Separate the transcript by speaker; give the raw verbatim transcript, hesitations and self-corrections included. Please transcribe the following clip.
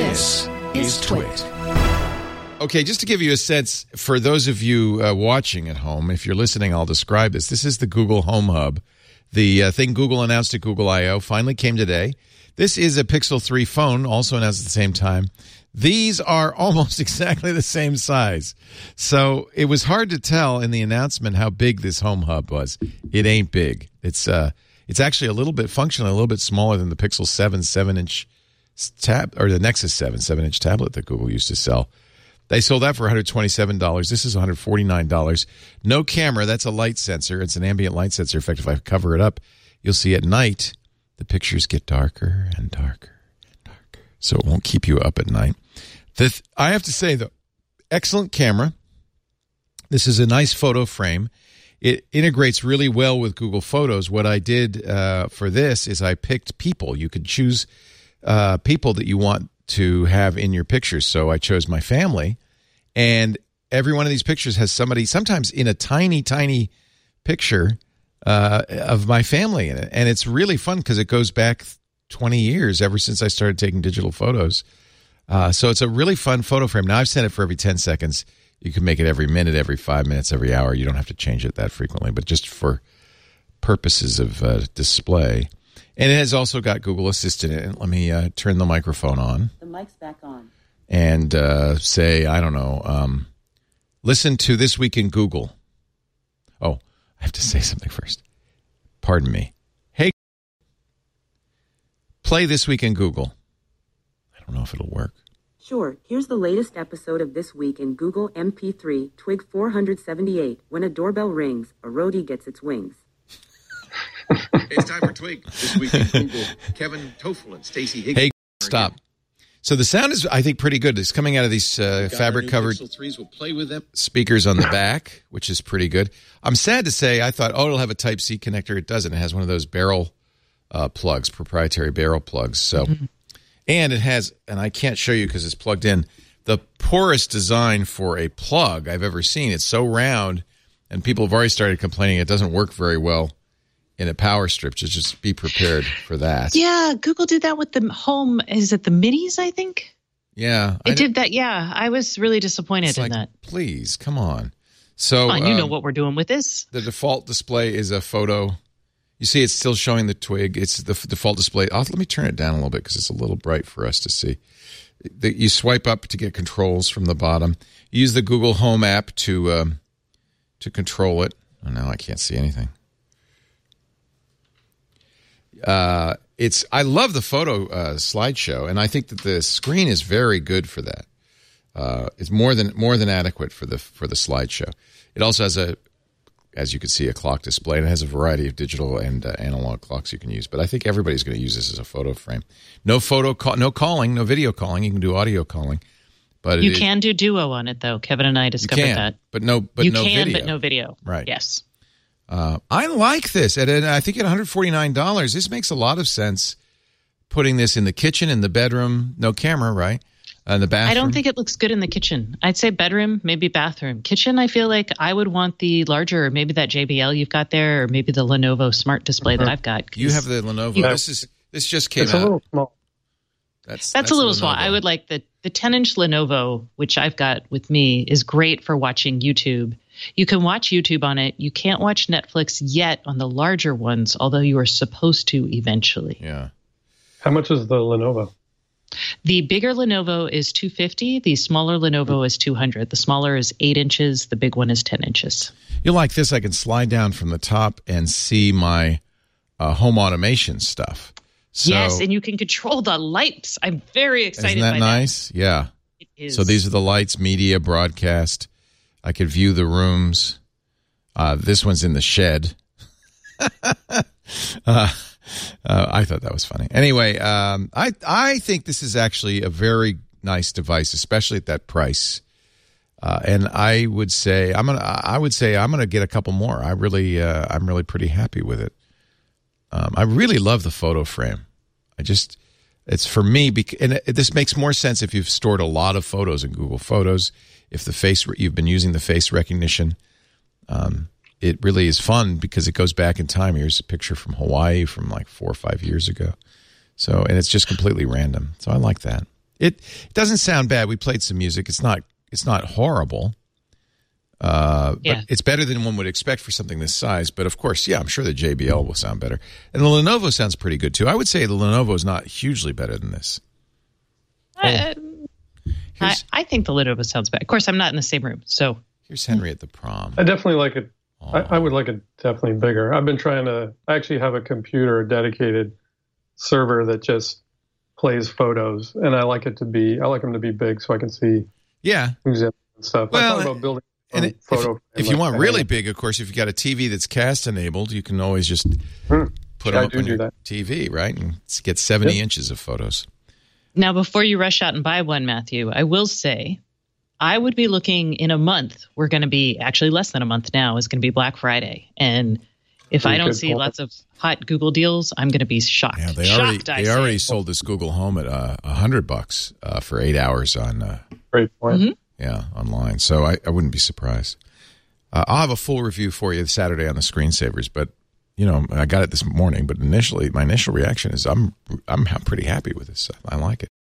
Speaker 1: This is Twit. Okay, just to give you a sense, for those of you uh, watching at home, if you're listening, I'll describe this. This is the Google Home Hub. The uh, thing Google announced at Google I O finally came today. This is a Pixel three phone, also announced at the same time. These are almost exactly the same size. So it was hard to tell in the announcement how big this Home Hub was. It ain't big. It's uh, it's actually a little bit functional, a little bit smaller than the Pixel seven seven-inch tab, or the Nexus seven seven-inch tablet that Google used to sell. They sold that for one hundred twenty-seven dollars. This is one hundred forty-nine dollars. No camera. That's a light sensor. It's an ambient light sensor. In fact, if I cover it up, you'll see at night the pictures get darker and darker and darker. So it won't keep you up at night. The th- I have to say, though, excellent camera. This is a nice photo frame. It integrates really well with Google Photos. What I did uh, for this is I picked people. You could choose uh, people that you want to have in your pictures. So I chose my family, and every one of these pictures has somebody, sometimes in a tiny, tiny picture uh, of my family in it. And it's really fun because it goes back twenty years, ever since I started taking digital photos. Uh, so it's a really fun photo frame. Now, I've set it for every ten seconds. You can make it every minute, every five minutes, every hour. You don't have to change it that frequently, but just for purposes of uh, display. And it has also got Google Assistant in it. Let me uh, turn the microphone on.
Speaker 2: The mic's back on.
Speaker 1: And uh, say, I don't know, um, listen to This Week in Google. Oh, I have to say something first. Pardon me. Hey, play This Week in Google. I don't know if it'll work.
Speaker 2: Sure. Here's the latest episode of This Week in Google M P three, Twig four seventy-eight. When a doorbell rings, a roadie gets its wings.
Speaker 3: It's time for Twig. This Week in Google, Kevin Toffel and Stacey Higgins.
Speaker 1: Hey, stop. So the sound is, I think, pretty good. It's coming out of these uh, fabric-covered
Speaker 3: We'll play with them.
Speaker 1: speakers on the back, which is pretty good. I'm sad to say, I thought, oh, it'll have a Type-C connector. It doesn't. It has one of those barrel uh, plugs, proprietary barrel plugs. So, mm-hmm. And it has, and I can't show you because it's plugged in, the poorest design for a plug I've ever seen. It's so round, and people have already started complaining it doesn't work very well in a power strip. So just be prepared for that.
Speaker 4: Yeah, Google did that with the home. Is it the minis, I think?
Speaker 1: Yeah.
Speaker 4: It did that, yeah. I was really disappointed in
Speaker 1: like,
Speaker 4: that.
Speaker 1: Please, come on. So
Speaker 4: Come on, you
Speaker 1: um,
Speaker 4: know what we're doing with this.
Speaker 1: The default display is a photo. You see it's still showing the Twig. It's the f- default display. Oh, let me turn it down a little bit because it's a little bright for us to see. The, you swipe up to get controls from the bottom. You use the Google Home app to um, to control it. Oh, now I can't see anything. Uh, it's I love the photo uh, slideshow, and I think that the screen is very good for that. Uh, it's more than more than adequate for the for the slideshow. It also has a, as you can see, a clock display, and it has a variety of digital and uh, analog clocks you can use. But I think everybody's going to use this as a photo frame. No photo, call, no calling, no video calling. You can do audio calling, but
Speaker 4: you
Speaker 1: it,
Speaker 4: can do Duo on it though. Kevin and I discovered
Speaker 1: can,
Speaker 4: that.
Speaker 1: But no, but
Speaker 4: you
Speaker 1: no
Speaker 4: can,
Speaker 1: video.
Speaker 4: but no video.
Speaker 1: Right.
Speaker 4: Yes.
Speaker 1: Uh, I like this. At, at I think at one hundred forty-nine dollars, this makes a lot of sense. Putting this in the kitchen, in the bedroom, no camera, right? Uh, in the bathroom.
Speaker 4: I don't think it looks good in the kitchen. I'd say bedroom, maybe bathroom. Kitchen, I feel like I would want the larger, maybe that J B L you've got there, or maybe the Lenovo Smart Display uh-huh. that I've got.
Speaker 1: You have the Lenovo.
Speaker 4: Yeah.
Speaker 1: This is this just came
Speaker 5: it's
Speaker 1: out.
Speaker 5: A little small.
Speaker 1: That's,
Speaker 4: that's,
Speaker 1: that's
Speaker 4: a little
Speaker 1: Lenovo.
Speaker 4: small. I would like the the ten-inch Lenovo, which I've got with me, is great for watching YouTube. You can watch YouTube on it. You can't watch Netflix yet on the larger ones, although you are supposed to eventually.
Speaker 1: Yeah.
Speaker 5: How much is the Lenovo?
Speaker 4: The bigger Lenovo is two hundred fifty dollars. The smaller Lenovo is two hundred dollars. The smaller is eight inches. The big one is ten inches.
Speaker 1: You like this? I can slide down from the top and see my uh, home automation stuff. So,
Speaker 4: yes, and you can control the lights. I'm very excited
Speaker 1: isn't that
Speaker 4: by
Speaker 1: nice?
Speaker 4: that.
Speaker 1: Yeah.
Speaker 4: It is.
Speaker 1: So these are the lights, media, broadcast. I could view the rooms. Uh, this one's in the shed. uh, uh, I thought that was funny. Anyway, um, I I think this is actually a very nice device, especially at that price. Uh, and I would say I'm gonna I would say I'm gonna get a couple more. I really uh, I'm really pretty happy with it. Um, I really love the photo frame. I just it's for me, bec- and it, this makes more sense if you've stored a lot of photos in Google Photos. If the face you've been using the face recognition, um, it really is fun because it goes back in time. Here's a picture from Hawaii from like four or five years ago. So, and it's just completely random. So I like that. It, it doesn't sound bad. We played some music. It's not it's not horrible. Uh, but
Speaker 4: yeah.
Speaker 1: It's better than one would expect for something this size. But of course, yeah, I'm sure the J B L will sound better. And the Lenovo sounds pretty good too. I would say the Lenovo is not hugely better than this.
Speaker 4: I, I, I think the Lenovo sounds better. Of course, I'm not in the same room, so.
Speaker 1: Here's Henry at the prom.
Speaker 5: I definitely like it. I, I would like it definitely bigger. I've been trying to I actually have a computer, a dedicated server that just plays photos, and I like it to be. I like them to be big so I can see.
Speaker 1: Yeah.
Speaker 5: Who's in and stuff.
Speaker 1: Well,
Speaker 5: I thought about building.
Speaker 1: And it,
Speaker 5: photo
Speaker 1: if, if you want really big, of course, if you've got a T V that's cast enabled, you can always just hmm. put
Speaker 5: yeah,
Speaker 1: them up on your
Speaker 5: that.
Speaker 1: T V, right? And get seventy yep. inches of photos.
Speaker 4: Now, before you rush out and buy one, Matthew, I will say I would be looking in a month. We're going to be actually less than a month now is going to be Black Friday. And if Pretty I don't see point. lots of hot Google deals, I'm going to be shocked.
Speaker 1: Yeah, they
Speaker 4: shocked,
Speaker 1: already, they already sold this Google Home at a uh, hundred bucks uh, for eight hours on. Uh,
Speaker 5: Great point. Mm-hmm.
Speaker 1: Yeah, online. So I, I wouldn't be surprised. Uh, I'll have a full review for you Saturday on the screensavers, but you know I got it this morning. But initially, my initial reaction is I'm I'm pretty happy with this. I like it.